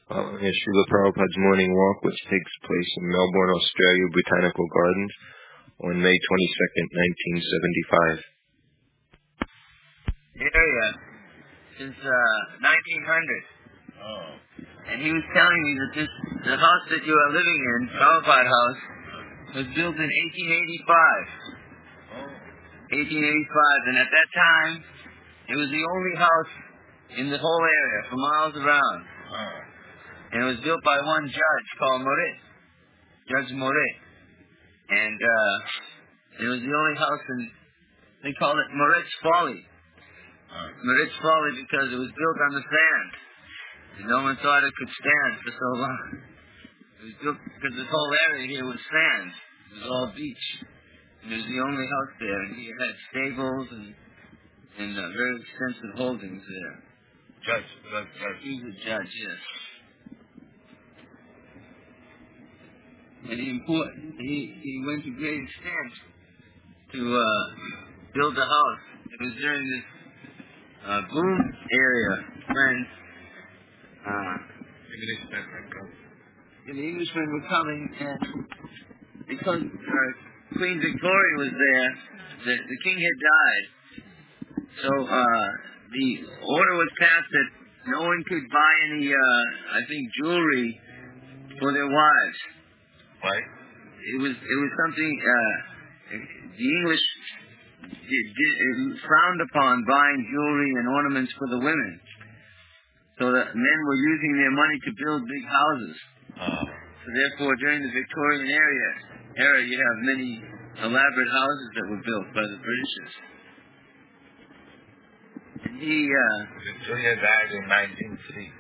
Following is Srila Prabhupada's morning walk, which takes place in Melbourne, Australia Botanical Gardens on May 22nd, 1975. Area since 1900. Oh. And he was telling me that the house that you are living in, Prabhupada House, was built in 1885. Oh. 1885, and at that time, it was the only house in the whole area for miles around. Oh. And it was built by one judge called Morit, Judge Morit. And it was the only house, and they called it Morit's Folly. Morit's Folly because it was built on the sand. And no one thought it could stand for so long. It was built because this whole area here was sand. It was all beach. And it was the only house there. And he had stables and very extensive holdings there. Judge. He was a judge, yes. And he went to great extent to build a house. It was during this boom area when the Englishmen were coming, and because Queen Victoria was there, the king had died. So the order was passed that no one could buy any, jewelry for their wives. Right. It was something the English frowned upon buying jewelry and ornaments for the women. So that men were using their money to build big houses. So therefore, during the Victorian era, you have many elaborate houses that were built by the Britishers. And Victoria died in 1903.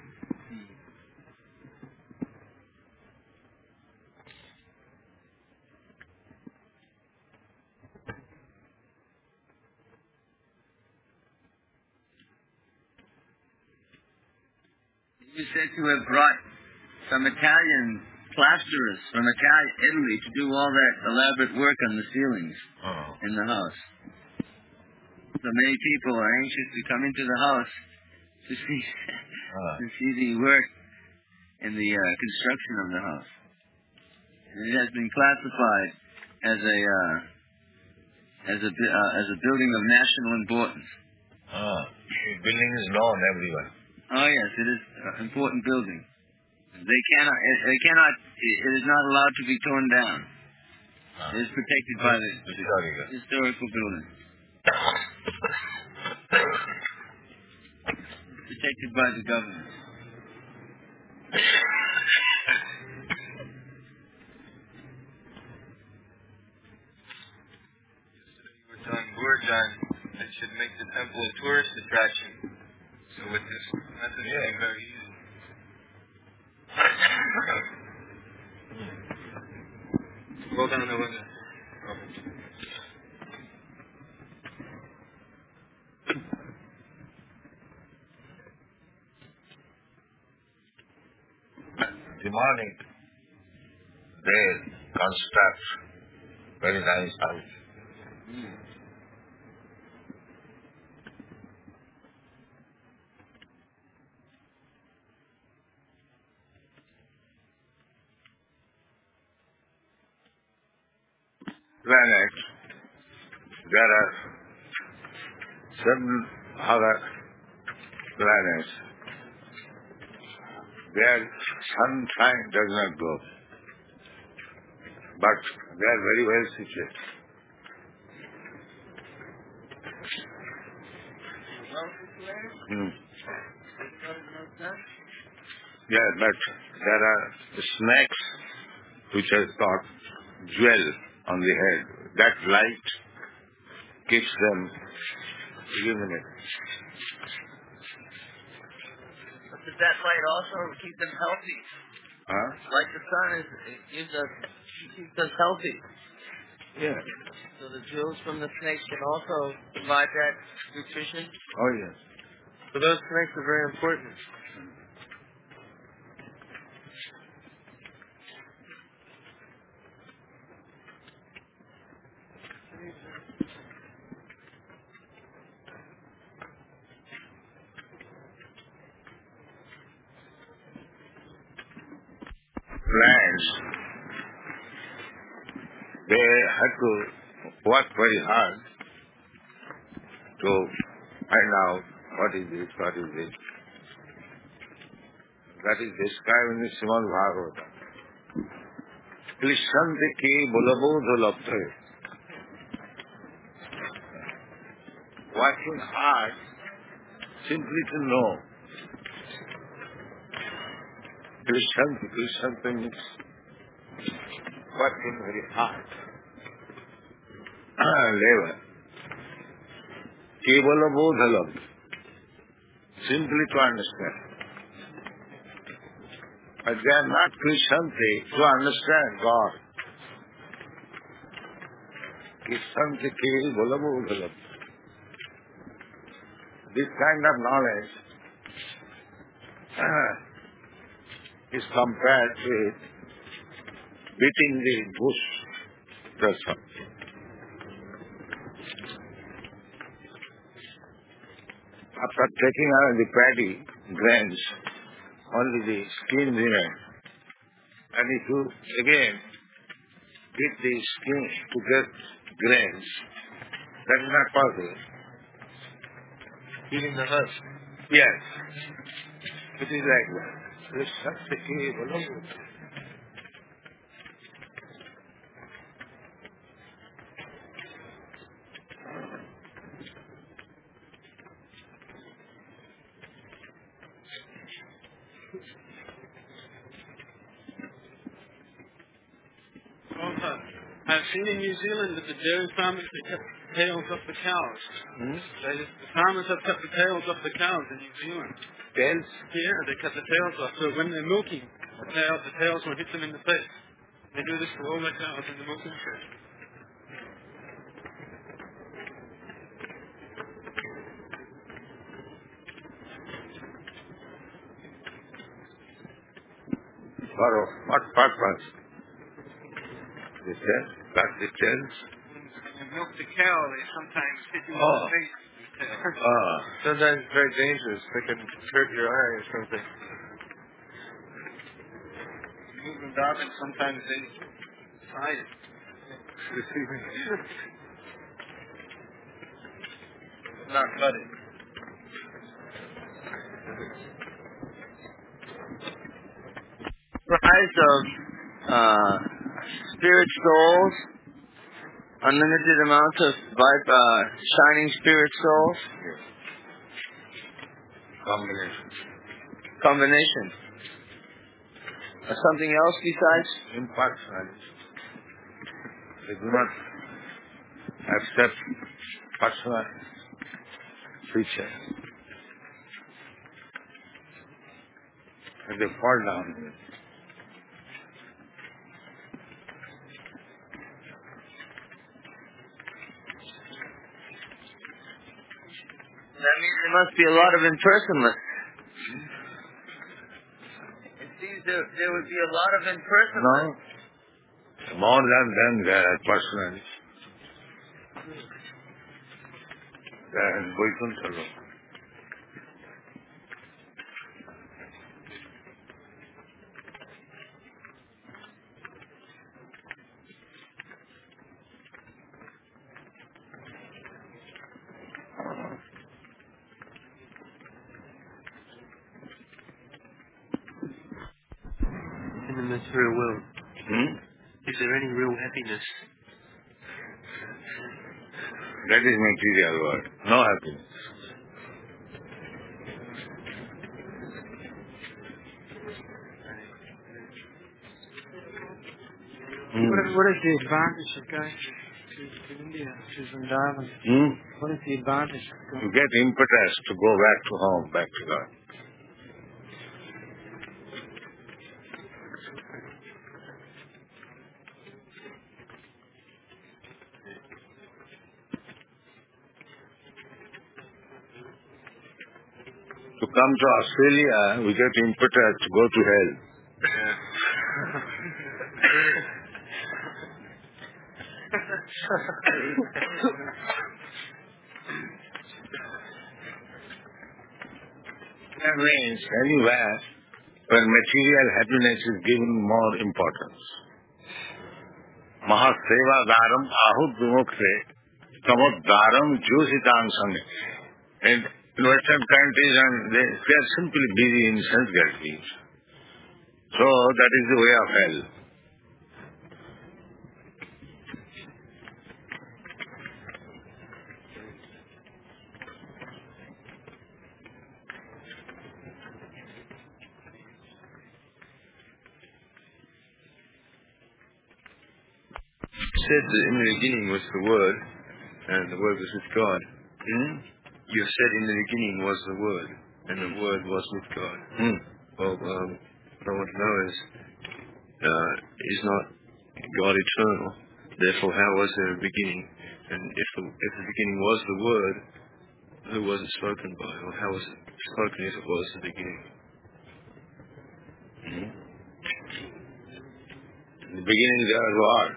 He was said to have brought some Italian plasterers from Italy to do all that elaborate work on the ceilings in the house. So many people are anxious to come into the house to see the work and the construction of the house. And it has been classified as a building of national importance. The building is known everywhere. Oh yes, it is an important building. It is not allowed to be torn down. It is protected by the historical building. Protected by the government. You were telling Gurjan that should make the temple a tourist attraction. So with this method, it's very easy. Roll down the window. Demonic, they construct very nice house. Planets, there are certain other planets where sunshine does not go, but they are very well situated. Yeah, but there are snakes which are got jewel on the head. That light keeps them illuminated. But does that light also keep them healthy? Like the sun keeps us healthy. Yeah. So the jewels from the snakes can also provide that nutrition. Oh yes. So those snakes are very important. lands, they had to work very hard to find out what is this. That is described in the Srimad Bhagavata. Krishnante ke bolabodha labdhe. Working hard simply to know. Krishnante means working very hard. Labor. Kevala bodha labdhe. Simply to understand. But they are not Krishnante to understand God. Krishnante ke bolabodha labdhe. This kind of knowledge is compared with beating the bush. That's all. After taking out the paddy grains, only the skin remains. And if you again beat the skin to get grains, that is not possible. Eating the husk. Yes. It is like that. Krishnante ke bolabodha. I've seen in New Zealand that the dairy farmers they cut the tails off the cows. The farmers have cut the tails off the cows in New Zealand. Tails? Yeah, they cut the tails off. So when they're milking, the tails will hit them in the face. They do this to all the cows in the milking shed. For what purpose? The tails? Cut the tails? When you milk the cow, they sometimes hit you in the face with the tail. Sometimes it's very dangerous. They can hurt your eye or something. Moving dogs, sometimes they tie it. Not cut it. Comprised of spirit souls, unlimited amounts of shining spirit souls. Combination. Something else besides? Impersonal. They do not accept personal features. And they fall down. That means there must be a lot of impersonalists. It seems there would be a lot of impersonalists. No. More than them, they are personal. They are in Vaikuntha. In the material world, is there any real happiness? That is material world. No happiness. What is the advantage of going to India, to Vrindavan? What is the advantage of going? You get impetus to go back to home, back to God. To come to Australia, we get impetus to go to hell. That means anywhere where material happiness is given more importance. Mahaseva daram ahut vimukte tamot daram jyositam sange. In Western countries, and they are simply busy in sense gratification. So that is the way of hell. Said that in the beginning was the Word, and the Word was with God. You said in the beginning was the Word, and the Word was with God. Well, what I want to know is not God eternal? Therefore, how was there a beginning? And if the beginning was the Word, who was it spoken by? Or how was it spoken if it was the beginning? In the beginning there was God.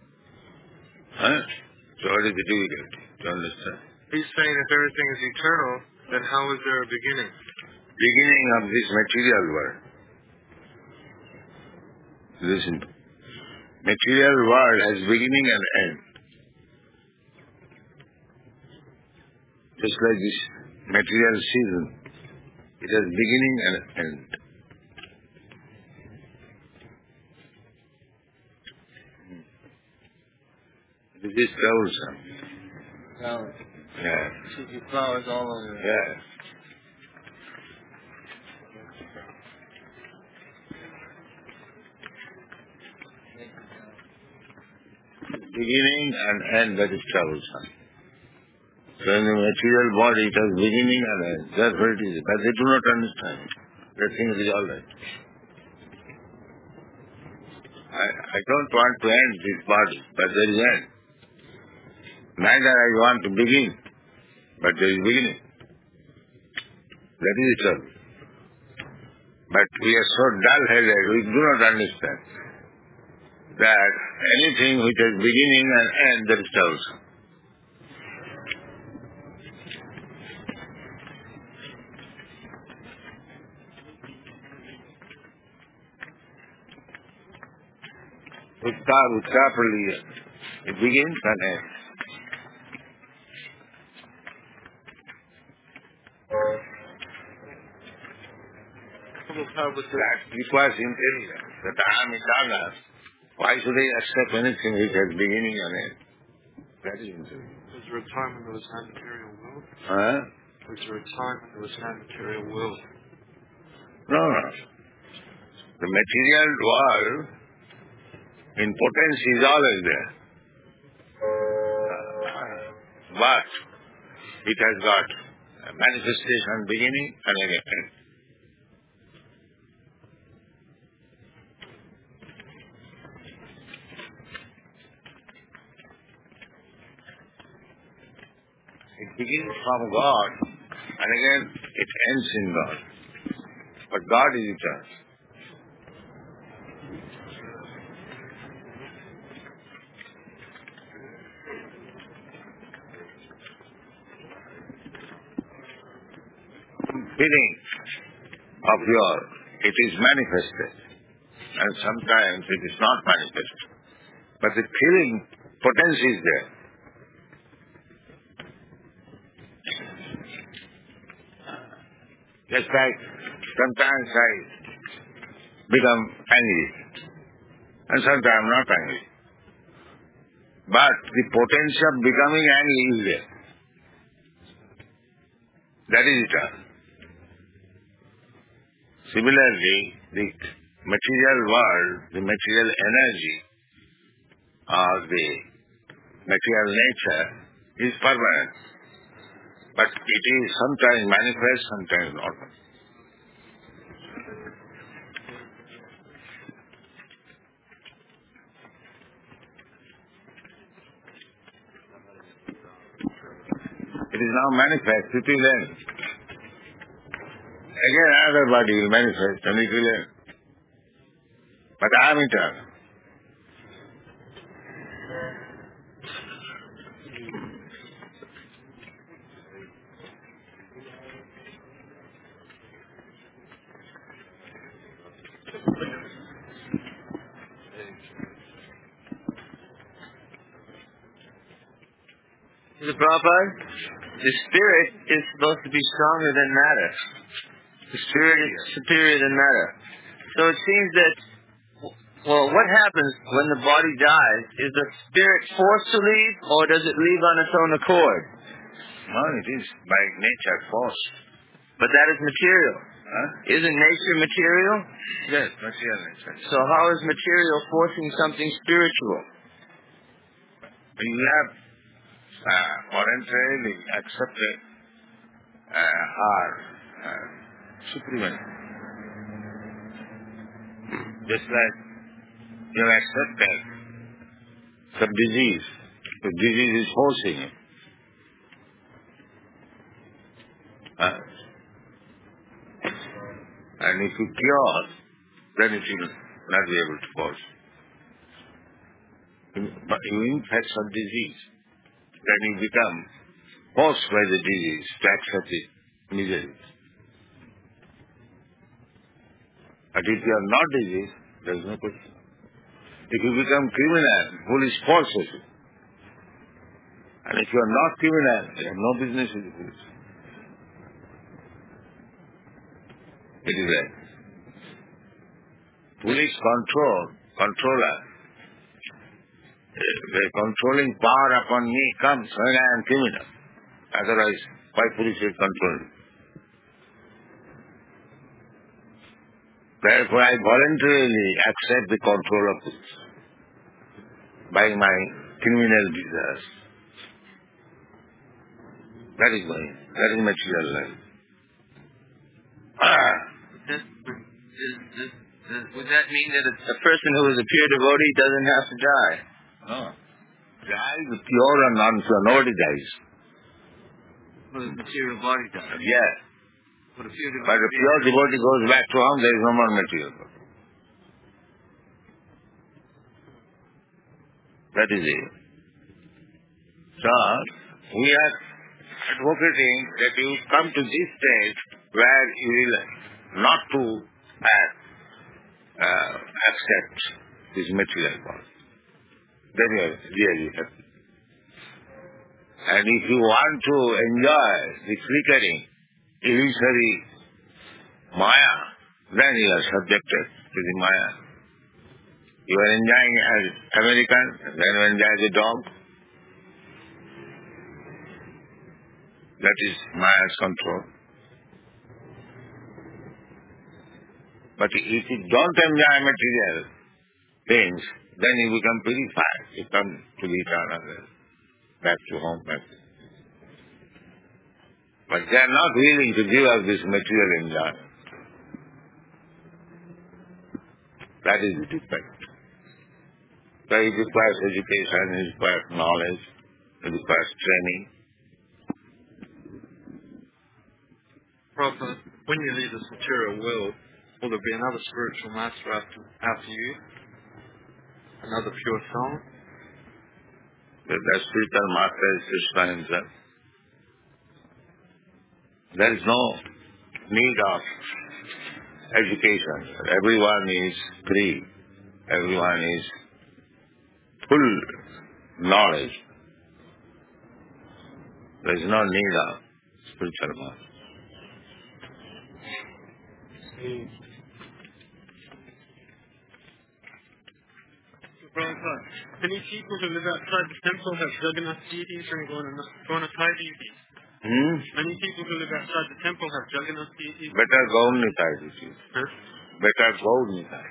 So what is the difficulty to understand? He's saying if everything is eternal, then how is there a beginning? Beginning of this material world. Listen. Material world has beginning and end. Just like this material season. It has beginning and end. This is troublesome. Yeah. See flowers all over. Yeah. Beginning and end, that is troublesome. So in the material body, it has beginning and end. That's what it is. But they do not understand. They think it is all right. I don't want to end this body, but there is end. Neither I want to begin, but there is beginning. That is the trouble. But we are so dull-headed, we do not understand that anything which has beginning and end, that is troublesome. Properly, it begins and ends. That requires intelligence. That I am eternal. Why should I accept anything which has beginning and end? That is intelligence. Is there a time when there was not material will? Huh? Is there a time when there was not material will? No. The material world in potency is always there. But it has got a manifestation beginning and an end. It begins from God and again it ends in God. But God is eternal. Feeling of yours, it is manifested. And sometimes it is not manifested. But the feeling potency is there. Just like sometimes I become angry. And sometimes not angry. But the potential of becoming angry is there. That is eternal. Similarly, the material world, the material energy, or the material nature is permanent. But it is sometimes manifest, sometimes not. It is now manifest, it will end. Again another body will manifest and it will end. But I am eternal. Mr. Prabhupada, the spirit is supposed to be stronger than matter. The spirit is superior than matter. So it seems that, well, what happens when the body dies? Is the spirit forced to leave, or does it leave on its own accord? No, it is by nature forced. But that is material. Huh? Isn't nature material? Yes, material nature. So how is material forcing something spiritual? You have voluntarily accepted her supremacy. Just like you have accepted some disease. The disease is forcing you. And if you cure, then it will not be able to force. But you infect some disease, then you become forced by the disease to accept it immediately. But if you are not diseased, there is no question. If you become criminal, police forces you. And if you are not criminal, you have no business with the police. It is like police controller. The controlling power upon me comes when I am criminal. Otherwise, why police will control me? Therefore, I voluntarily accept the control of police by my criminal desires. That is material life. Would that mean that a person who is a pure devotee doesn't have to die? No. Dies pure or non-pure. Nobody dies. Well, the material body dies. Yes. But a pure But a pure devotee goes back to home, there is no more material body. That is it. So, we are advocating that you come to this stage where you will not to accept this material body. Then you are really happy. And if you want to enjoy the flickering, illusory Maya, then you are subjected to the Maya. You are enjoying as American, then you enjoy the dog. That is Maya's control. But if you don't enjoy material things, then you become purified. You come to the eternal, back to home. But they are not willing to give up this material enjoyment. That is the defect. So it requires education, it requires knowledge, it requires training. Prabhupada, when you leave this material world, will there be another spiritual master after you? Another pure soul? The spiritual master is Krishna himself. There is no need of education. Everyone is free. Everyone is full knowledge. There is no need of spiritual master. Prabhupada, many people who live outside the temple have Jagannath deities and Gaunatha deities. Many people who live outside the temple have Jagannath deities. Better Gaunatha deities. Better Gaunatha.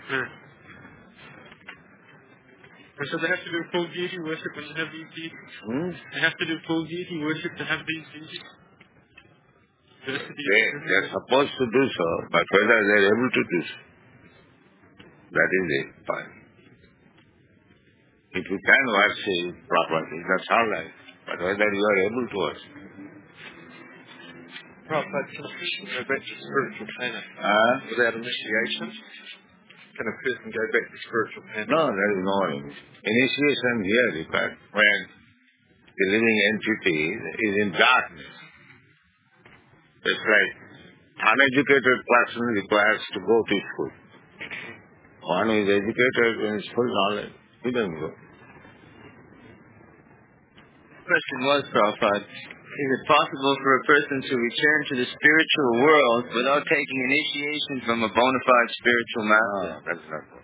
And so they have to do full deity worship when they have these deities. They have to do full deity worship to have these deities. They are supposed to do so, but whether they are able to do so, that is the point. If you can worship properly, that's all right. But whether you are able to worship. Prabhupada, can a person go back to spiritual planet without initiation? Can a person go back to spiritual planet? No, there is no initiation here required when the living entity is in darkness. It's like uneducated person requires to go to school. One who is educated when it's full knowledge, he doesn't go. question was, Prabhupada, is it possible for a person to return to the spiritual world without taking initiation from a bona fide spiritual master? No, that's not possible.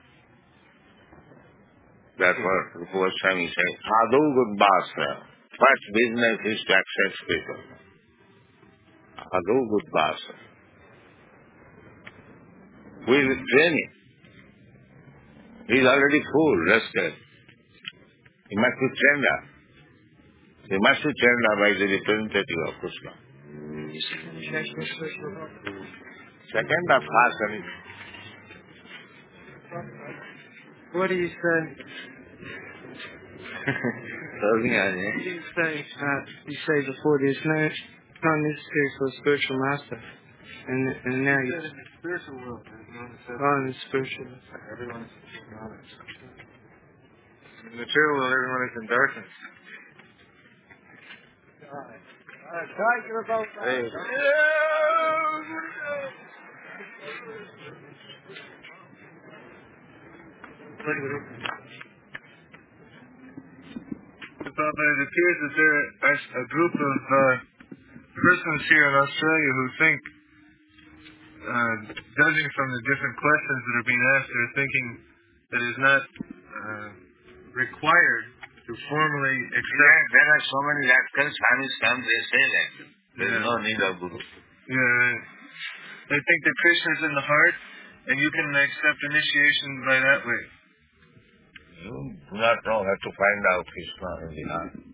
That's what the first time he said, Sadhu Gudbasa. First business is to accept people. Sadhu Gudbasa. Who is training? He is already full, rested. He must be trained up. He must be trained up by the representative of Krishna. Second of first, What do you say? What do you say? You say before there's no necessary for a spiritual master, and now you. In the spiritual world, in the spiritual. Everyone is knowledge. In the material world, everyone is in darkness. But it appears that there are a group of persons here in Australia who think, judging from the different questions that are being asked, they're thinking that it is not required to formally accept. There are so many radicals, some they say that. There is no need of Guru. Yeah. They think that Krishna is in the heart, and you can accept initiation by that way. You do not know how to find out Krishna in the heart.